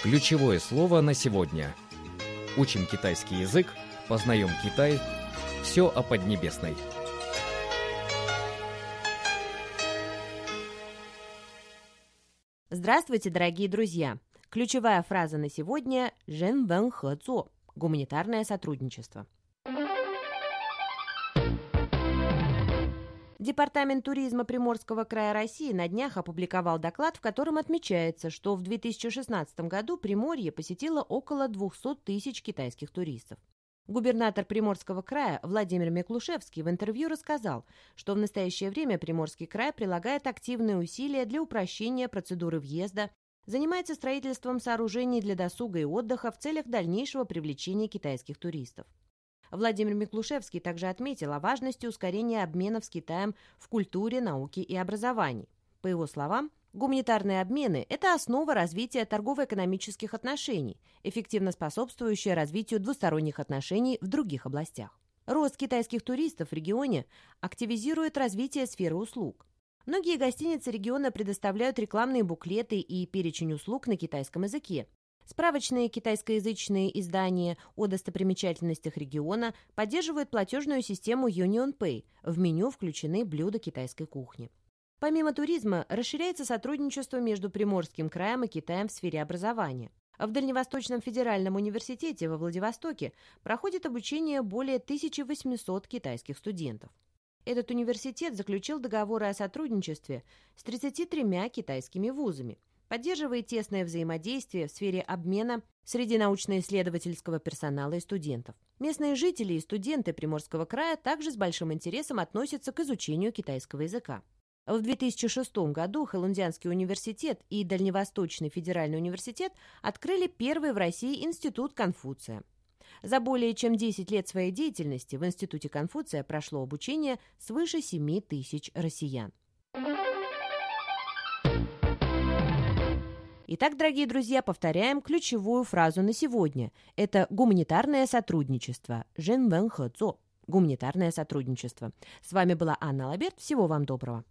Ключевое слово на сегодня. Учим китайский язык, познаем Китай. Все о Поднебесной. Здравствуйте, дорогие друзья! Ключевая фраза на сегодня – «жэнвэнхэцо» – гуманитарное сотрудничество. Департамент туризма Приморского края России на днях опубликовал доклад, в котором отмечается, что в 2016 году Приморье посетило около 200 тысяч китайских туристов. Губернатор Приморского края Владимир Миклушевский в интервью рассказал, что в настоящее время Приморский край прилагает активные усилия для упрощения процедуры въезда, занимается строительством сооружений для досуга и отдыха в целях дальнейшего привлечения китайских туристов. Владимир Миклушевский также отметил о важности ускорения обменов с Китаем в культуре, науке и образовании. По его словам, гуманитарные обмены – это основа развития торгово-экономических отношений, эффективно способствующая развитию двусторонних отношений в других областях. Рост китайских туристов в регионе активизирует развитие сферы услуг. Многие гостиницы региона предоставляют рекламные буклеты и перечень услуг на китайском языке. Справочные китайскоязычные издания о достопримечательностях региона поддерживают платежную систему UnionPay. В меню включены блюда китайской кухни. Помимо туризма, расширяется сотрудничество между Приморским краем и Китаем в сфере образования. В Дальневосточном федеральном университете во Владивостоке проходит обучение более 1800 китайских студентов. Этот университет заключил договоры о сотрудничестве с 33 китайскими вузами, поддерживает тесное взаимодействие в сфере обмена среди научно-исследовательского персонала и студентов. Местные жители и студенты Приморского края также с большим интересом относятся к изучению китайского языка. В 2006 году Хэлунцзянский университет и Дальневосточный федеральный университет открыли первый в России институт Конфуция. За более чем 10 лет своей деятельности в институте Конфуция прошло обучение свыше 7 тысяч россиян. Итак, дорогие друзья, повторяем ключевую фразу на сегодня. Это гуманитарное сотрудничество. «Жэнвэнхэцо» – гуманитарное сотрудничество. С вами была Анна Лаберт. Всего вам доброго.